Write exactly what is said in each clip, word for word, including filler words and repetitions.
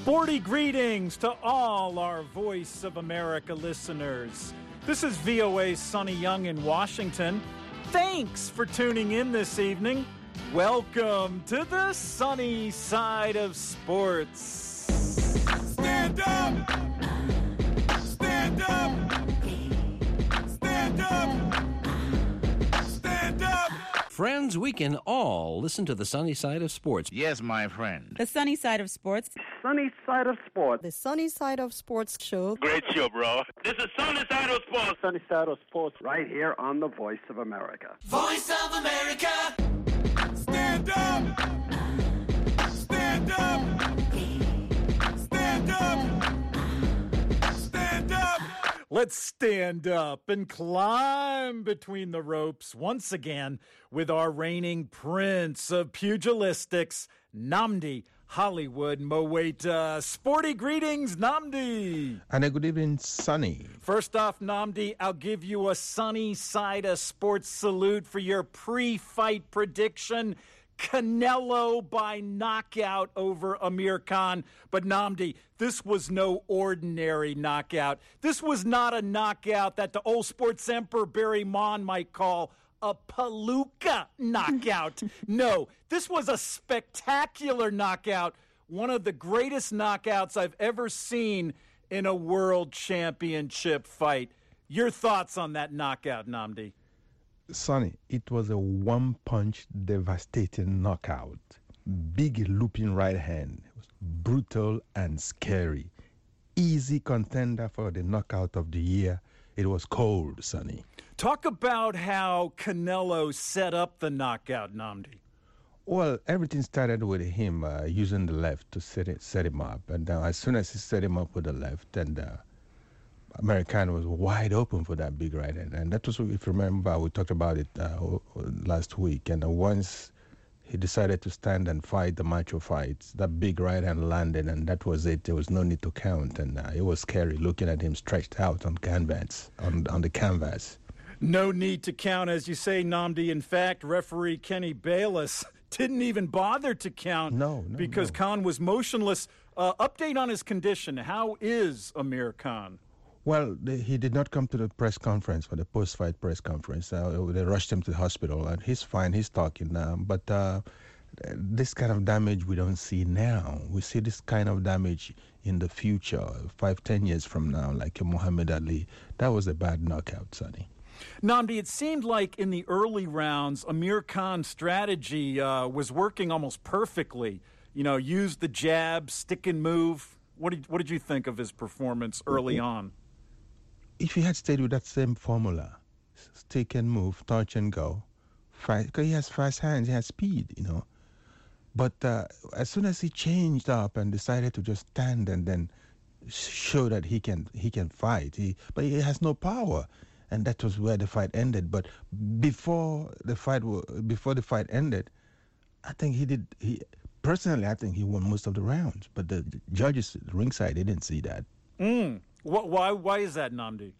Sporty greetings to all our Voice of America listeners. This is V O A's Sonny Young in Washington. Thanks for tuning in this evening. Welcome to the sunny side of sports. Stand up! Stand up! Stand up! Stand up! Friends, we can all listen to the sunny side of sports. Yes, my friend. The sunny side of sports. Sunny side of sports. The Sunny Side of Sports show. Great show, bro. This is Sunny Side of Sports. Sunny side of sports right here on the Voice of America. Voice of America! Stand up! Stand up! Stand up! Stand up! Let's stand up and climb between the ropes once again with our reigning prince of pugilistics, Nnamdi Hollywood Mowaita. Sporty greetings, Nnamdi. And a good evening, Sonny. First off, Nnamdi, I'll give you a sunny side of sports salute for your pre-fight prediction. Canelo by knockout over Amir Khan. But Nnamdi, this was no ordinary knockout. This was not a knockout that the old sports emperor Barry Mon might call a palooka knockout. No, this was a spectacular knockout. One of the greatest knockouts I've ever seen in a world championship fight. Your thoughts on that knockout, Nnamdi? Sonny, it was a one-punch devastating knockout. Big looping right hand. It was brutal and scary. Easy contender for the knockout of the year. It was cold, Sonny. Talk about how Canelo set up the knockout, Nnamdi. Well, everything started with him uh, using the left to set it, set him up. And uh, as soon as he set him up with the left, and uh, American was wide open for that big right hand. And that was, if you remember, we talked about it uh, last week. And uh, once he decided to stand and fight the macho fights, that big right hand landed, and that was it. There was no need to count. And uh, it was scary looking at him stretched out on canvas, on, on the canvas. No need to count, as you say, Nnamdi. In fact, referee Kenny Bayless didn't even bother to count no, no, because no. Khan was motionless. Uh, update on his condition. How is Amir Khan? Well, the, he did not come to the press conference, for the post-fight press conference. Uh, they rushed him to the hospital, and he's fine. He's talking now. But uh, this kind of damage we don't see now. We see this kind of damage in the future, five, ten years from now, like Muhammad Ali. That was a bad knockout, Sonny. Nnamdi, it seemed like in the early rounds, Amir Khan's strategy uh, was working almost perfectly. You know, use the jab, stick and move. What did, what did you think of his performance early on? If he had stayed with that same formula, stick and move, touch and go, because he has fast hands, he has speed, you know. But uh, as soon as he changed up and decided to just stand and then show that he can he can fight, he but he has no power. And that was where the fight ended. But before the fight, before the fight ended, I think he did. He personally, I think he won most of the rounds. But the judges, the ringside, they didn't see that. Mm. Why? Why is that, Nnamdi?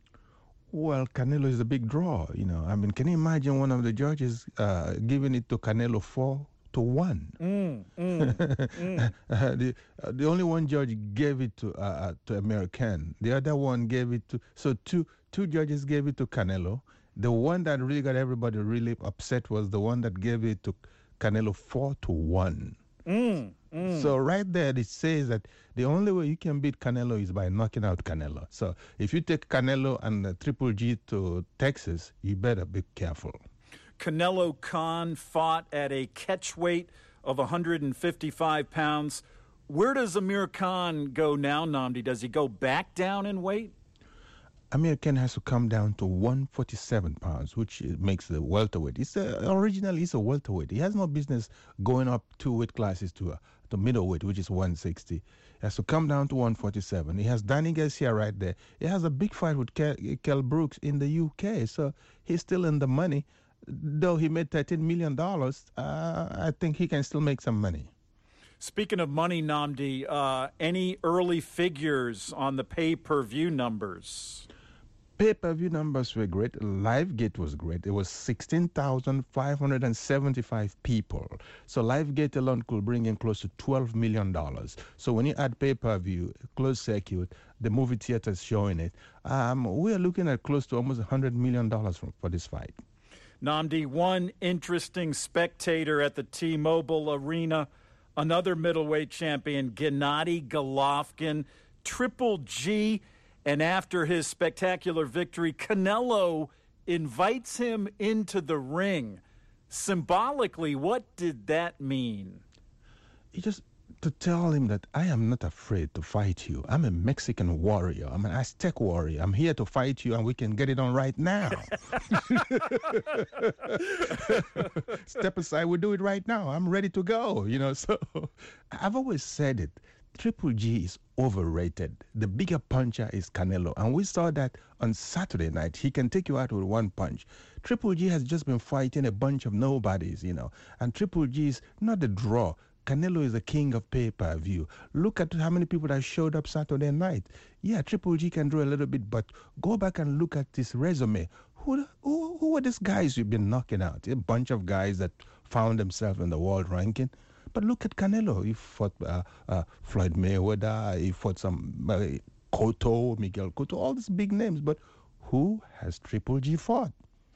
Well, Canelo is a big draw. You know, I mean, can you imagine one of the judges uh, giving it to Canelo four to one? Mm, mm, mm. uh, the uh, the only one judge gave it to uh, to American. The other one gave it to so two. Two judges gave it to Canelo. The one that really got everybody really upset was the one that gave it to Canelo four to one. Mm, mm. So right there, it says that the only way you can beat Canelo is by knocking out Canelo. So if you take Canelo and the Triple G to Texas, you better be careful. Canelo Khan fought at a catch weight of one hundred fifty-five pounds. Where does Amir Khan go now, Nnamdi? Does he go back down in weight? Amir Khan has to come down to one forty-seven pounds, which makes the welterweight. It's a, originally it's a welterweight. He has no business going up two weight classes to a, to middleweight, which is one sixty. He has to come down to one forty-seven. He has Danny Garcia right there. He has a big fight with Kell, Kell Brooks in the U K, so he's still in the money. Though he made thirteen million dollars, uh, I think he can still make some money. Speaking of money, Nnamdi, uh, any early figures on the pay-per-view numbers? Pay-per-view numbers were great. LiveGate was great. It was sixteen thousand five hundred seventy-five people. So LiveGate alone could bring in close to twelve million dollars. So when you add pay-per-view, closed circuit, the movie theaters showing it, um, we're looking at close to almost one hundred million dollars for, for this fight. Nnamdi, one interesting spectator at the T-Mobile Arena, another middleweight champion, Gennady Golovkin, Triple G. And after his spectacular victory, Canelo invites him into the ring. Symbolically, what did that mean? He just to tell him that I am not afraid to fight you. I'm a Mexican warrior. I'm an Aztec warrior. I'm here to fight you, and we can get it on right now. Step aside, we'll do it right now. I'm ready to go. You know, so I've always said it. Triple G is overrated. The bigger puncher is Canelo, and we saw that on Saturday night. He can take you out with one punch. Triple G has just been fighting a bunch of nobodies, you know, and Triple G is not a draw. Canelo is the king of pay-per-view. Look at how many people that showed up Saturday night. Yeah, Triple G can draw a little bit, but go back and look at this resume. Who, who, who are these guys you've been knocking out? A bunch of guys that found themselves in the world ranking. But look at Canelo. He fought uh, uh, Floyd Mayweather. He fought some uh, Cotto, Miguel Cotto, all these big names. But who has Triple G fought?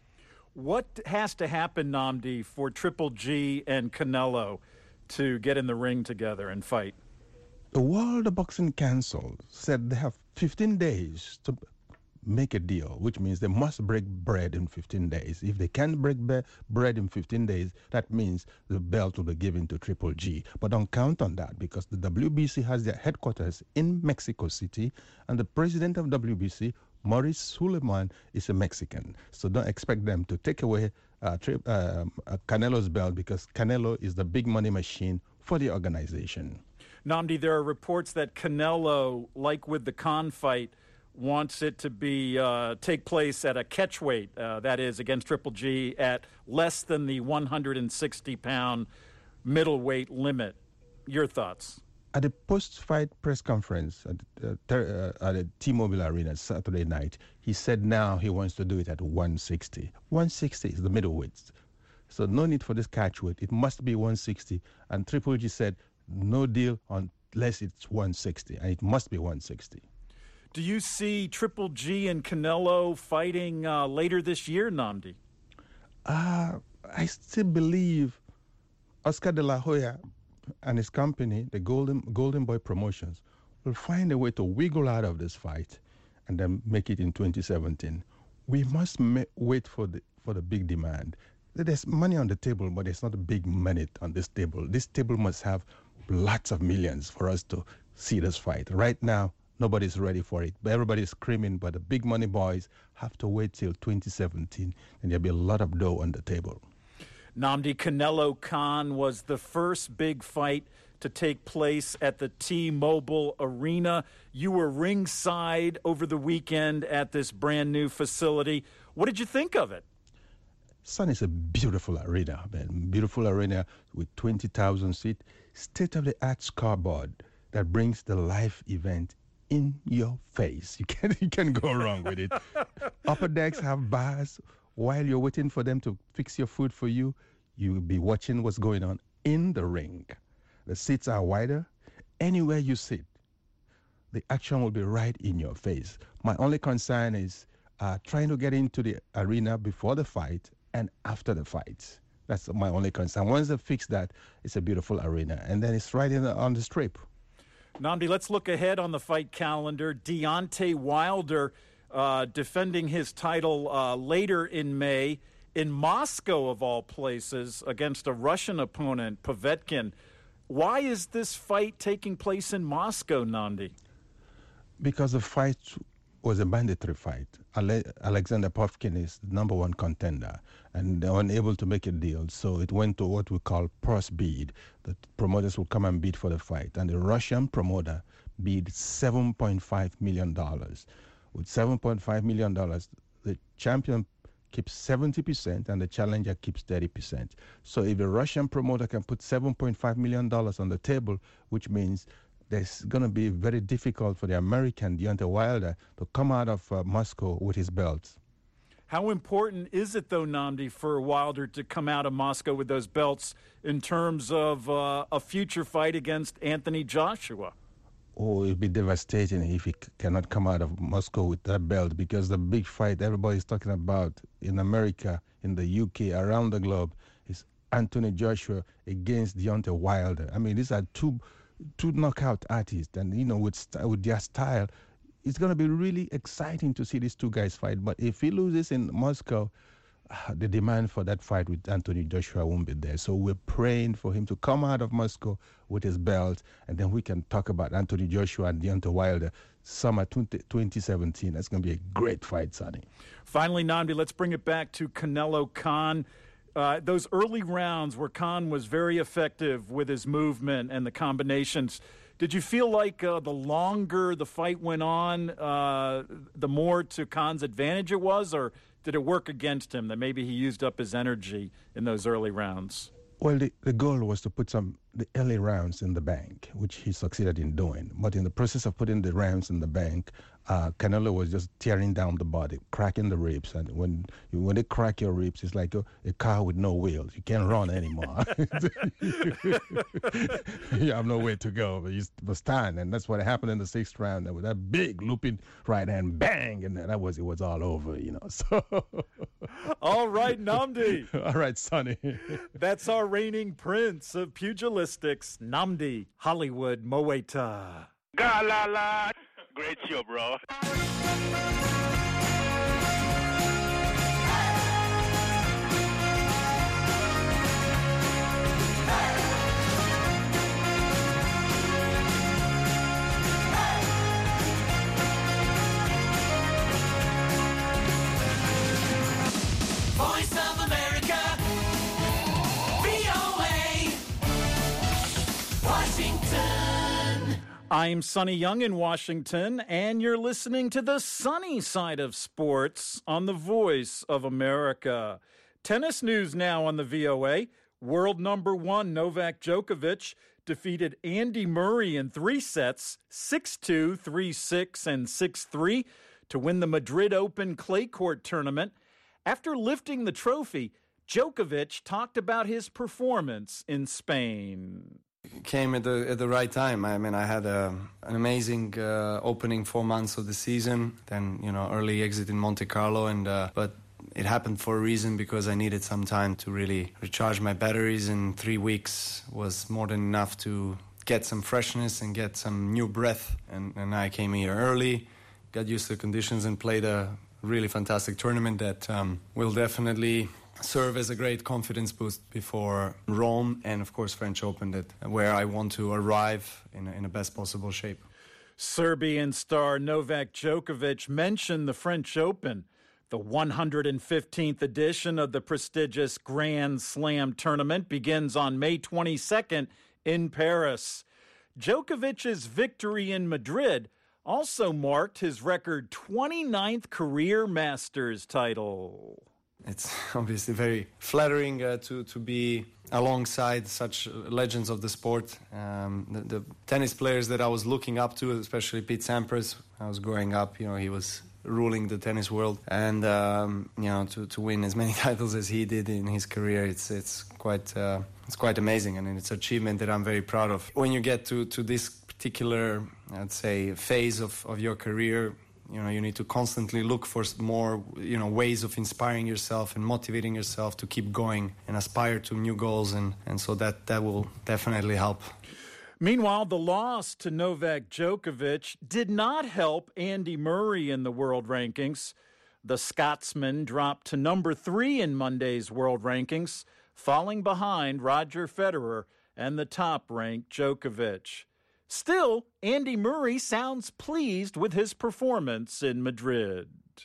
What has to happen, Nnamdi, for Triple G and Canelo to get in the ring together and fight? The World Boxing Council said they have fifteen days to make a deal, which means they must break bread in fifteen days. If they can't break be- bread in fifteen days, that means the belt will be given to Triple G. But don't count on that, because the W B C has their headquarters in Mexico City, and the president of W B C, Maurice Suleiman, is a Mexican. So don't expect them to take away uh, tri- uh, uh, Canelo's belt, because Canelo is the big money machine for the organization. Nnamdi, there are reports that Canelo, like with the Khan fight, wants it to be uh, take place at a catchweight, uh, that is, against Triple G at less than the one hundred sixty pound middleweight limit. Your thoughts? At the post-fight press conference at, uh, ter- uh, at the T-Mobile Arena Saturday night, he said now he wants to do it at one sixty. one sixty is the middleweight. So no need for this catchweight. It must be one sixty. And Triple G said no deal unless it's one sixty, and it must be one sixty. Do you see Triple G and Canelo fighting uh, later this year, Nnamdi? Uh, I still believe Oscar de la Hoya and his company, the Golden Golden Boy Promotions, will find a way to wiggle out of this fight and then make it in twenty seventeen. We must ma- wait for the for the big demand. There's money on the table, but there's not a big money on this table. This table must have lots of millions for us to see this fight. Right now, nobody's ready for it, but everybody's screaming, but the big money boys have to wait till twenty seventeen, and there'll be a lot of dough on the table. Nnamdi, Canelo Khan was the first big fight to take place at the T-Mobile Arena. You were ringside over the weekend at this brand new facility. What did you think of it? Son, it's a beautiful arena, man. Beautiful arena with twenty thousand seats, state-of-the-art scoreboard that brings the live event in your face. You can't, you can't go wrong with it. Upper decks have bars. While you're waiting for them to fix your food for you, you'll be watching what's going on in the ring. The seats are wider. Anywhere you sit, the action will be right in your face. My only concern is uh, trying to get into the arena before the fight and after the fight. That's my only concern. Once they fix that, it's a beautiful arena. And then it's right in the, on the strip. Nnamdi, let's look ahead on the fight calendar. Deontay Wilder uh, defending his title uh, later in May in Moscow, of all places, against a Russian opponent, Povetkin. Why is this fight taking place in Moscow, Nnamdi? Because the fight was a mandatory fight. Ale- Alexander Povetkin is the number one contender, and they were unable to make a deal, so it went to what we call purse bid. The promoters will come and bid for the fight, and the Russian promoter bid seven point five million dollars. With seven point five million dollars, the champion keeps seventy percent and the challenger keeps thirty percent. So if the Russian promoter can put seven point five million dollars on the table, which means it's going to be very difficult for the American Deontay Wilder to come out of uh, Moscow with his belts. How important is it, though, Nnamdi, for Wilder to come out of Moscow with those belts in terms of uh, a future fight against Anthony Joshua? Oh, it'd be devastating if he c- cannot come out of Moscow with that belt, because the big fight everybody's talking about in America, in the U K, around the globe, is Anthony Joshua against Deontay Wilder. I mean, these are two two knockout artists, and, you know, with, st- with their style, it's going to be really exciting to see these two guys fight. But if he loses in Moscow, uh, the demand for that fight with Anthony Joshua won't be there. So we're praying for him to come out of Moscow with his belt, and then we can talk about Anthony Joshua and Deontay Wilder summer twenty seventeen. That's going to be a great fight, Sonny. Finally, Nnamdi, let's bring it back to Canelo Khan. Uh, those early rounds where Khan was very effective with his movement and the combinations, did you feel like uh, the longer the fight went on, uh, the more to Khan's advantage it was, or did it work against him that maybe he used up his energy in those early rounds? Well, the, the goal was to put some the early rounds in the bank, which he succeeded in doing. But in the process of putting the rounds in the bank, uh, Canelo was just tearing down the body, cracking the ribs. And when you, when they crack your ribs, it's like a, a car with no wheels. You can't run anymore. You have nowhere to go, but you must stand. And that's what happened in the sixth round. There was that big looping right hand, bang, and that was it was all over, you know. So, all right, Nnamdi. All right, Sonny. That's our reigning prince of pugilistics, Nnamdi Hollywood Moeta. Galala. Great show, bro. Voice of America, V O A, Washington. I'm Sonny Young in Washington, and you're listening to the sunny side of sports on the Voice of America. Tennis news now on the V O A. World number one Novak Djokovic defeated Andy Murray in three sets, six two, three six, and six three, to win the Madrid Open clay court tournament. After lifting the trophy, Djokovic talked about his performance in Spain. Came at the at the right time. I mean, I had a, an amazing uh, opening four months of the season. Then, you know, early exit in Monte Carlo, and uh, but it happened for a reason, because I needed some time to really recharge my batteries. And three weeks was more than enough to get some freshness and get some new breath. And, and I came here early, got used to the conditions, and played a really fantastic tournament that um, will definitely serve as a great confidence boost before Rome and, of course, French Open, that where I want to arrive in a, in the best possible shape. Serbian star Novak Djokovic mentioned the French Open, the one hundred fifteenth edition of the prestigious Grand Slam tournament, begins on May twenty-second in Paris. Djokovic's victory in Madrid also marked his record twenty-ninth career Masters title. It's obviously very flattering uh, to, to be alongside such legends of the sport. Um, the, the tennis players that I was looking up to, especially Pete Sampras. I was growing up, you know, he was ruling the tennis world. And, um, you know, to, to win as many titles as he did in his career, it's it's quite uh, it's quite amazing. And it's an achievement that I'm very proud of. When you get to, to this particular, I'd say, phase of, of your career, you know, you need to constantly look for more, you know, ways of inspiring yourself and motivating yourself to keep going and aspire to new goals. And, and so that, that will definitely help. Meanwhile, the loss to Novak Djokovic did not help Andy Murray in the world rankings. The Scotsman dropped to number three in Monday's world rankings, falling behind Roger Federer and the top-ranked Djokovic. Still, Andy Murray sounds pleased with his performance in Madrid.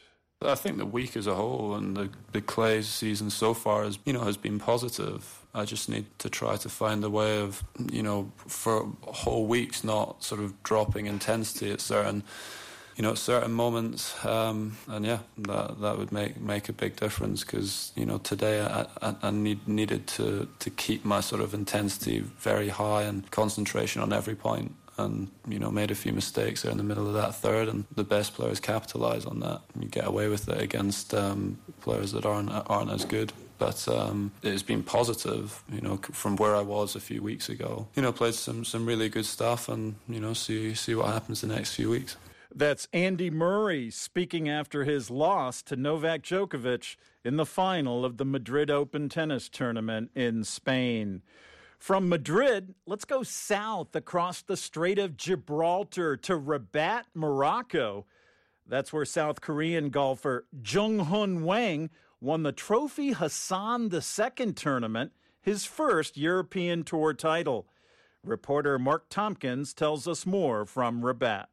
I think the week as a whole and the, the clay season so far has, you know, has been positive. I just need to try to find a way of, you know, for whole weeks not sort of dropping intensity at certain, you know, at certain moments. Um, and yeah, that that would make make a big difference, because, you know, today I, I, I need, needed to, to keep my sort of intensity very high and concentration on every point. and, you know, made a few mistakes there in the middle of that third, and the best players capitalise on that. You get away with it against um, players that aren't aren't as good. But um, it's been positive, you know, from where I was a few weeks ago. You know, played some, some really good stuff, and, you know, see see what happens the next few weeks. That's Andy Murray speaking after his loss to Novak Djokovic in the final of the Madrid Open tennis tournament in Spain. From Madrid, let's go south across the Strait of Gibraltar to Rabat, Morocco. That's where South Korean golfer Jung-Hoon Wang won the Trophy Hassan the Second tournament, his first European Tour title. Reporter Mark Tompkins tells us more from Rabat.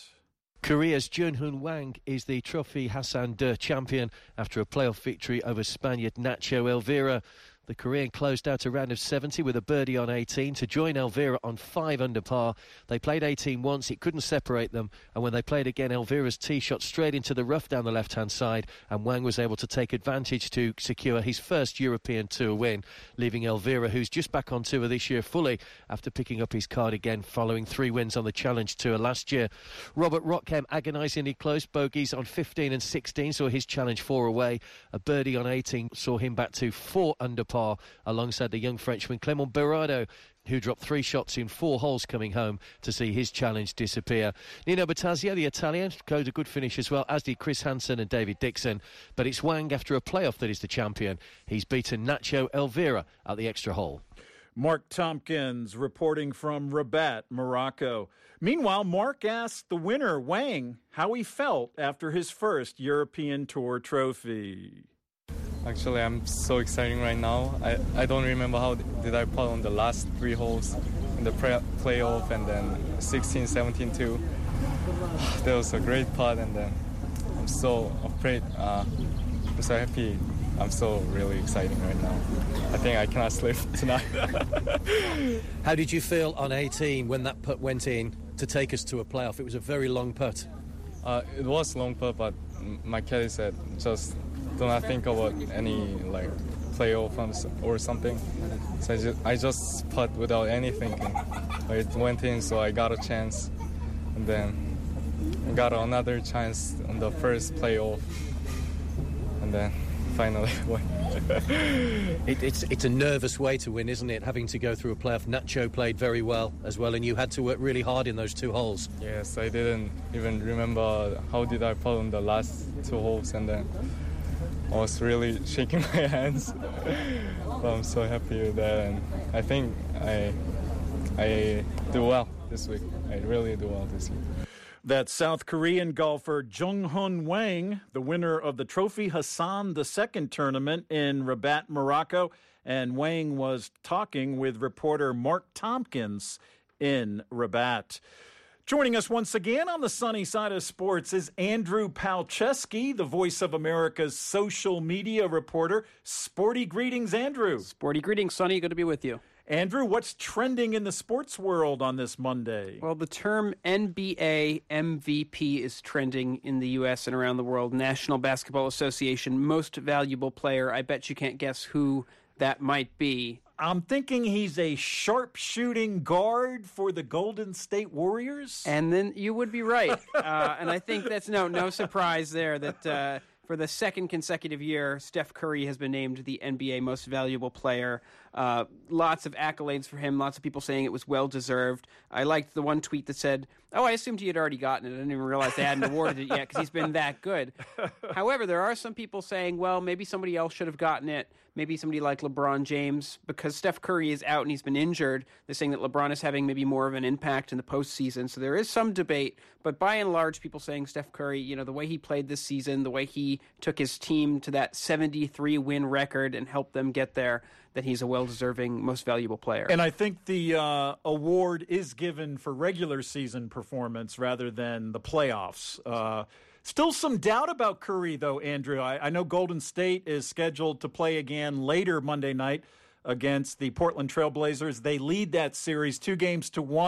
Korea's Jung-Hoon Wang is the Trophy Hassan deux champion after a playoff victory over Spaniard Nacho Elvira. The Korean closed out a round of seventy with a birdie on eighteen to join Elvira on five under par. They played eighteen once, it couldn't separate them, and when they played again, Elvira's tee shot straight into the rough down the left-hand side, and Wang was able to take advantage to secure his first European Tour win, leaving Elvira, who's just back on tour this year fully after picking up his card again following three wins on the Challenge Tour last year. Robert Rock came agonisingly close. Bogeys on fifteen and sixteen saw his Challenge four away. A birdie on eighteen saw him back to four under par alongside the young Frenchman Clément Berardo, who dropped three shots in four holes coming home to see his challenge disappear. Nino Battaglia, the Italian, got a good finish as well, as did Chris Hansen and David Dixon. But it's Wang after a playoff that is the champion. He's beaten Nacho Elvira at the extra hole. Mark Tompkins reporting from Rabat, Morocco. Meanwhile, Mark asked the winner, Wang, how he felt after his first European Tour trophy. Actually, I'm so excited right now. I, I don't remember how did I putt on the last three holes in the pre- playoff, and then sixteen, seventeen too. That was a great putt, and then I'm so afraid. Uh, I'm so happy. I'm so really excited right now. I think I cannot sleep tonight. How did you feel on eighteen when that putt went in to take us to a playoff? It was a very long putt. Uh, it was long putt, but my caddy said just do not think about any like playoff or something. So I just, I just putt without any thinking. It went in, so I got a chance, and then got another chance on the first playoff, and then finally won. it, it's it's a nervous way to win, isn't it? Having to go through a playoff. Nacho played very well as well, and you had to work really hard in those two holes. Yes, I didn't even remember how did I putt on the last two holes, and then I was really shaking my hands. But I'm so happy with that, and I think I I do well this week. I really do well this week. That's South Korean golfer Jung-Hoon Wang, the winner of the Trophy Hassan the Second tournament in Rabat, Morocco. And Wang was talking with reporter Mark Tompkins in Rabat. Joining us once again on the sunny side of sports is Andrew Palczewski, the Voice of America's social media reporter. Sporty greetings, Andrew. Sporty greetings, Sonny. Good to be with you. Andrew, what's trending in the sports world on this Monday? Well, the term N B A M V P is trending in the U S and around the world. National Basketball Association Most Valuable Player. I bet you can't guess who that might be. I'm thinking he's a sharpshooting guard for the Golden State Warriors. And then you would be right. uh, and I think that's no no surprise there that uh, for the second consecutive year, Steph Curry has been named the N B A Most Valuable Player. Uh, lots of accolades for him. Lots of people saying it was well-deserved. I liked the one tweet that said, oh, I assumed he had already gotten it. I didn't even realize they hadn't awarded it yet because he's been that good. However, there are some people saying, well, maybe somebody else should have gotten it. Maybe somebody like LeBron James, because Steph Curry is out and he's been injured. They're saying that LeBron is having maybe more of an impact in the postseason. So there is some debate. But by and large, people saying Steph Curry, you know, the way he played this season, the way he took his team to that seventy-three win record and helped them get there, that he's a well-deserving most valuable player. And I think the uh, award is given for regular season performance rather than the playoffs. Uh Still some doubt about Curry, though, Andrew. I, I know Golden State is scheduled to play again later Monday night against the Portland Trail Blazers. They lead that series two games to one.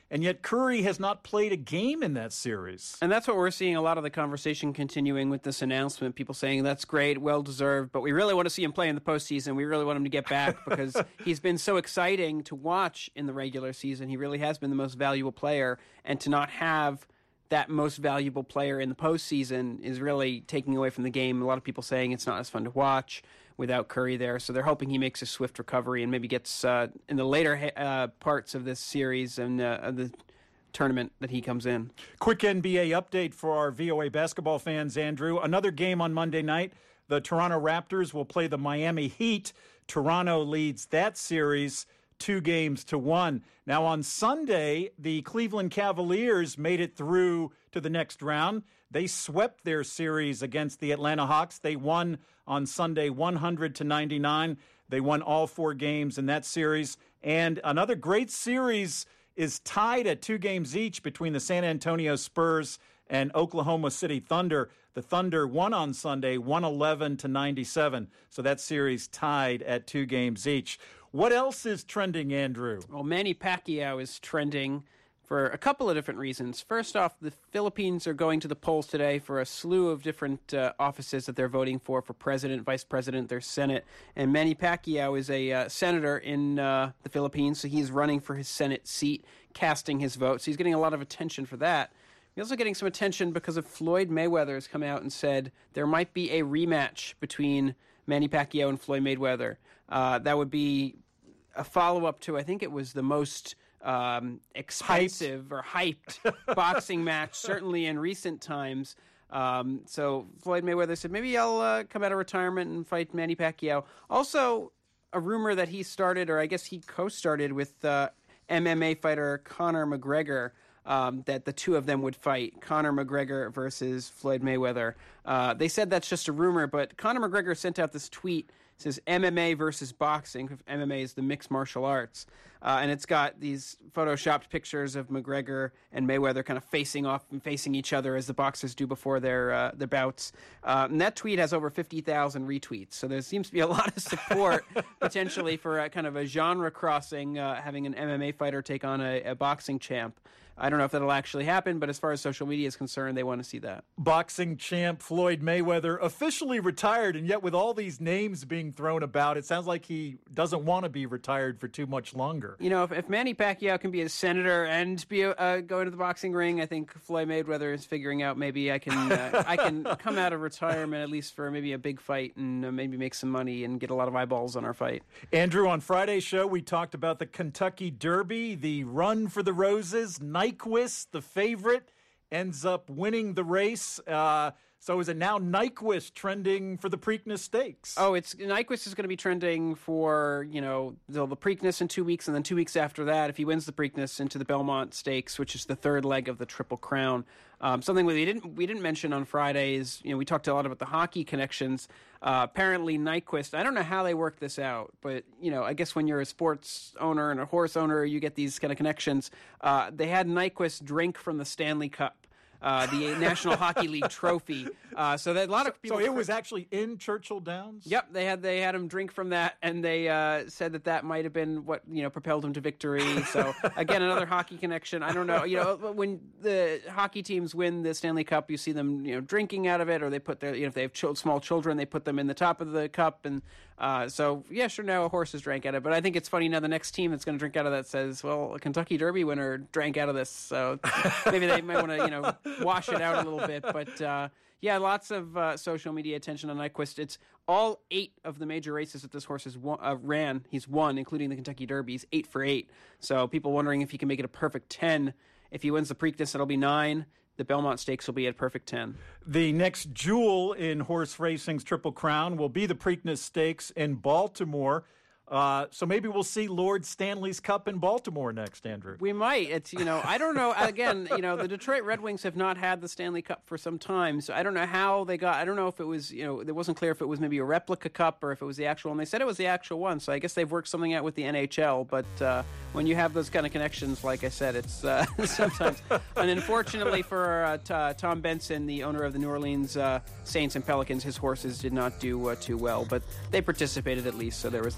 and yet Curry has not played a game in that series. And that's what we're seeing a lot of the conversation continuing with this announcement. People saying that's great, well-deserved, but we really want to see him play in the postseason. We really want him to get back because he's been so exciting to watch in the regular season. He really has been the most valuable player, and to not have that most valuable player in the postseason is really taking away from the game. A lot of people saying it's not as fun to watch without Curry there, so they're hoping he makes a swift recovery and maybe gets uh, in the later uh, parts of this series and uh, of the tournament that he comes in. Quick N B A update for our V O A basketball fans, Andrew. Another game on Monday night. The Toronto Raptors will play the Miami Heat. Toronto leads that series two games to one. Now on Sunday, the Cleveland Cavaliers made it through to the next round. They swept their series against the Atlanta Hawks. They won on Sunday one hundred to ninety-nine. They won all four games in that series. And another great series is tied at two games each between the San Antonio Spurs and Oklahoma City Thunder. The Thunder won on Sunday one eleven to ninety-seven. So that series tied at two games each. What else is trending, Andrew? Well, Manny Pacquiao is trending for a couple of different reasons. First off, the Philippines are going to the polls today for a slew of different uh, offices that they're voting for, for president, vice president, their Senate. And Manny Pacquiao is a uh, senator in uh, the Philippines, so he's running for his Senate seat, casting his vote. So he's getting a lot of attention for that. He's also getting some attention because of Floyd Mayweather has come out and said there might be a rematch between Manny Pacquiao and Floyd Mayweather. Uh, that would be a follow-up to, I think it was the most um, expensive hyped. or hyped boxing match, certainly in recent times. Um, so Floyd Mayweather said, maybe I'll uh, come out of retirement and fight Manny Pacquiao. Also, a rumor that he started, or I guess he co-started with uh, M M A fighter Conor McGregor, um, that the two of them would fight, Conor McGregor versus Floyd Mayweather. Uh, they said that's just a rumor, but Conor McGregor sent out this tweet. It says M M A versus boxing. M M A is the mixed martial arts. Uh, and it's got these photoshopped pictures of McGregor and Mayweather kind of facing off and facing each other as the boxers do before their uh, their bouts. Uh, and that tweet has over fifty thousand retweets. So there seems to be a lot of support potentially for a, kind of a genre crossing, uh, having an M M A fighter take on a, a boxing champ. I don't know if that'll actually happen, but as far as social media is concerned, they want to see that. Boxing champ Floyd Mayweather officially retired, and yet with all these names being thrown about, it sounds like he doesn't want to be retired for too much longer. You know, if, if Manny Pacquiao can be a senator and be uh, going to the boxing ring, I think Floyd Mayweather is figuring out maybe I can uh, I can come out of retirement at least for maybe a big fight and uh, maybe make some money and get a lot of eyeballs on our fight. Andrew, on Friday's show, we talked about the Kentucky Derby, the Run for the Roses. Nyquist, the favorite, ends up winning the race. Uh, so is it now Nyquist trending for the Preakness Stakes? Oh, it's Nyquist is going to be trending for, you know, the, the Preakness in two weeks, and then two weeks after that, if he wins the Preakness, into the Belmont Stakes, which is the third leg of the Triple Crown. Um, something we didn't we didn't mention on Friday is, you know, we talked a lot about the hockey connections. Uh, apparently, Nyquist, I don't know how they work this out, but, you know, I guess when you're a sports owner and a horse owner, you get these kind of connections. Uh, they had Nyquist drink from the Stanley Cup. Uh, the National Hockey League trophy. Uh, so that a lot of people. So it was actually in Churchill Downs. Yep, they had they had him drink from that, and they uh, said that that might have been what, you know, propelled him to victory. So again, another hockey connection. I don't know. You know, when the hockey teams win the Stanley Cup, you see them, you know, drinking out of it, or they put their, you know, if they have ch- small children, they put them in the top of the cup, and uh, so yeah, sure, now a horse has drank out of it. But I think it's funny now the next team that's going to drink out of that says, well, a Kentucky Derby winner drank out of this, so maybe they might want to, you know, wash it out a little bit. But uh, yeah, lots of uh, social media attention on Nyquist. It's all eight of the major races that this horse has won, uh, ran. He's won, including the Kentucky Derby. He's eight for eight. So people wondering if he can make it a perfect ten. If he wins the Preakness, it'll be nine. The Belmont Stakes will be at perfect ten. The next jewel in horse racing's Triple Crown will be the Preakness Stakes in Baltimore. Uh, so maybe we'll see Lord Stanley's Cup in Baltimore next, Andrew. We might. It's, you know, I don't know. Again, you know, the Detroit Red Wings have not had the Stanley Cup for some time, so I don't know how they got. I don't know if it was, you know, it wasn't clear if it was maybe a replica cup or if it was the actual one. They said it was the actual one, so I guess they've worked something out with the N H L. But uh, when you have those kind of connections, like I said, it's uh, sometimes. And unfortunately for uh, t- Tom Benson, the owner of the New Orleans uh, Saints and Pelicans, his horses did not do uh, too well, but they participated at least, so there was that.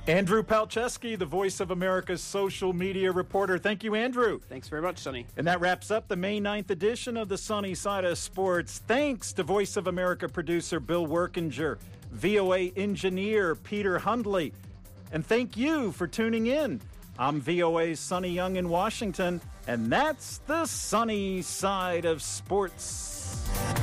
Andrew Palczewski, the Voice of America's social media reporter. Thank you, Andrew. Thanks very much, Sonny. And that wraps up the May ninth edition of the Sunny Side of Sports. Thanks to Voice of America producer Bill Workinger, V O A engineer Peter Hundley, and thank you for tuning in. I'm V O A's Sonny Young in Washington, and that's the Sunny Side of Sports.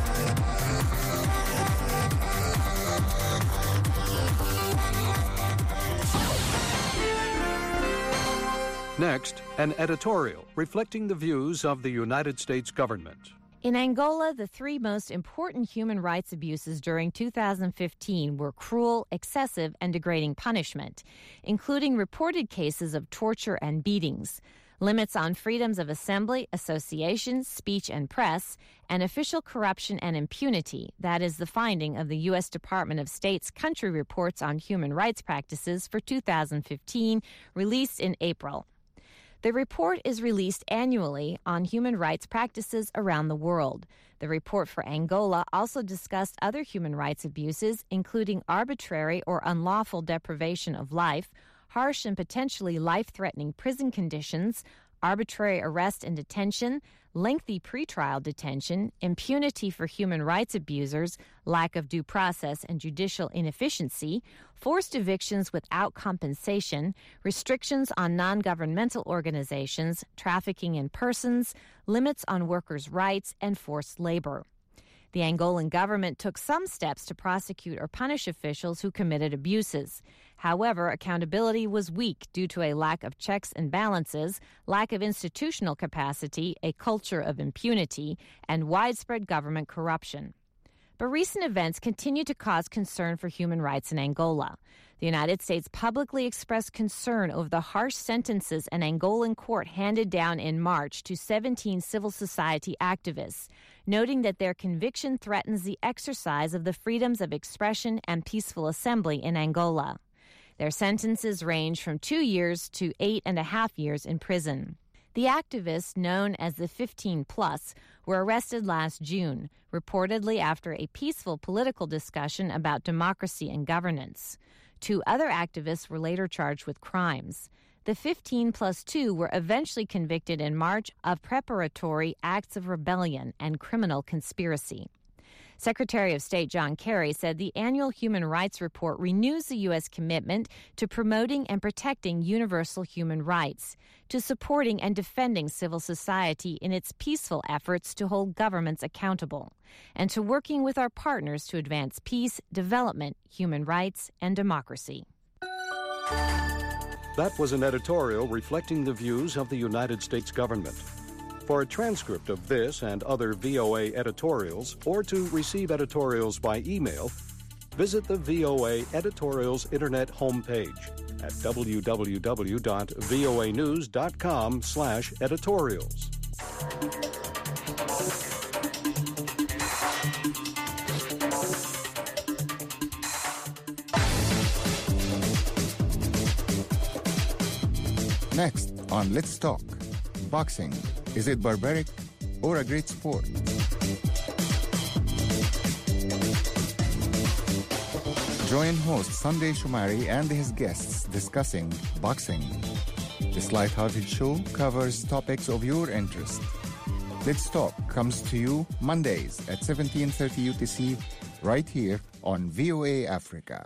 Next, an editorial reflecting the views of the United States government. In Angola, the three most important human rights abuses during two thousand fifteen were cruel, excessive, and degrading punishment, including reported cases of torture and beatings, limits on freedoms of assembly, association, speech, and press, and official corruption and impunity. That is the finding of the U S Department of State's Country Reports on Human Rights Practices for two thousand fifteen, released in April. The report is released annually on human rights practices around the world. The report for Angola also discussed other human rights abuses, including arbitrary or unlawful deprivation of life, harsh and potentially life-threatening prison conditions, arbitrary arrest and detention, lengthy pretrial detention, impunity for human rights abusers, lack of due process and judicial inefficiency, forced evictions without compensation, restrictions on non-governmental organizations, trafficking in persons, limits on workers' rights, and forced labor. The Angolan government took some steps to prosecute or punish officials who committed abuses. However, accountability was weak due to a lack of checks and balances, lack of institutional capacity, a culture of impunity, and widespread government corruption. But recent events continue to cause concern for human rights in Angola. The United States publicly expressed concern over the harsh sentences an Angolan court handed down in March to seventeen civil society activists, noting that their conviction threatens the exercise of the freedoms of expression and peaceful assembly in Angola. Their sentences range from two years to eight and a half years in prison. The activists, known as the fifteen plus, were arrested last June, reportedly after a peaceful political discussion about democracy and governance. Two other activists were later charged with crimes. The fifteen plus two were eventually convicted in March of preparatory acts of rebellion and criminal conspiracy. Secretary of State John Kerry said the annual Human Rights Report renews the U S commitment to promoting and protecting universal human rights, to supporting and defending civil society in its peaceful efforts to hold governments accountable, and to working with our partners to advance peace, development, human rights, and democracy. That was an editorial reflecting the views of the United States government. For a transcript of this and other V O A editorials, or to receive editorials by email, visit the V O A Editorials Internet homepage at w w w dot voa news dot com slash editorials. Next on Let's Talk, boxing. Is it barbaric or a great sport? Join host Sunday Shumari and his guests discussing boxing. This light-hearted show covers topics of your interest. Let's Talk comes to you Mondays at seventeen thirty U T C right here on V O A Africa.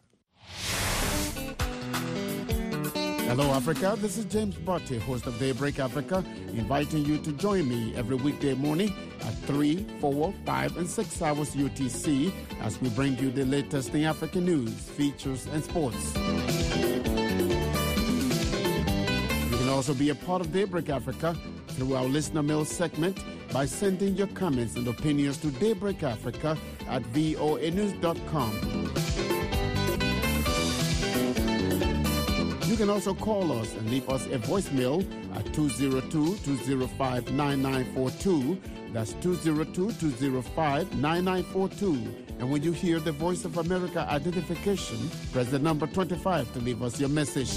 Hello, Africa. This is James Bratti, host of Daybreak Africa, inviting you to join me every weekday morning at three, four, five, and six hours U T C as we bring you the latest in African news, features, and sports. You can also be a part of Daybreak Africa through our listener mail segment by sending your comments and opinions to Daybreak Africa at voa news dot com. You can also call us and leave us a voicemail at two zero two, two zero five, nine nine four two. That's two zero two, two zero five, nine nine four two. And when you hear the Voice of America identification, press the number twenty-five to leave us your message.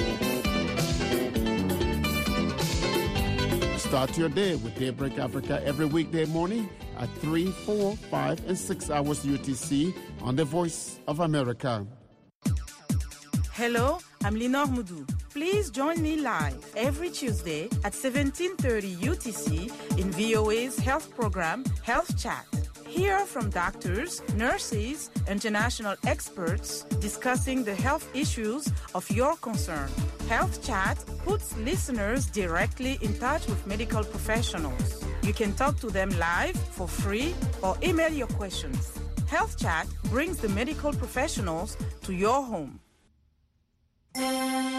Start your day with Daybreak Africa every weekday morning at three, four, five, and six hours U T C on the Voice of America. Hello, I'm Lenore Moudou. Please join me live every Tuesday at seventeen thirty U T C in V O A's health program, Health Chat. Hear from doctors, nurses, international experts discussing the health issues of your concern. Health Chat puts listeners directly in touch with medical professionals. You can talk to them live for free or email your questions. Health Chat brings the medical professionals to your home.